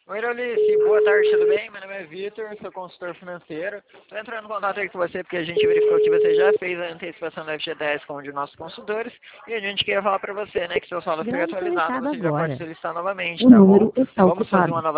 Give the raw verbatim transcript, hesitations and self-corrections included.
Oi, Irolice, boa tarde, tudo bem? Meu nome é Vitor, sou consultor financeiro. Estou entrando em contato aí com você porque a gente verificou que você já fez a antecipação da F G T S com um de nossos consultores e a gente queria falar para você, né, que seu saldo foi Grave seu atualizado, recado você já pode agora. solicitar novamente, O tá bom? número está Vamos fazer ocupado. uma nova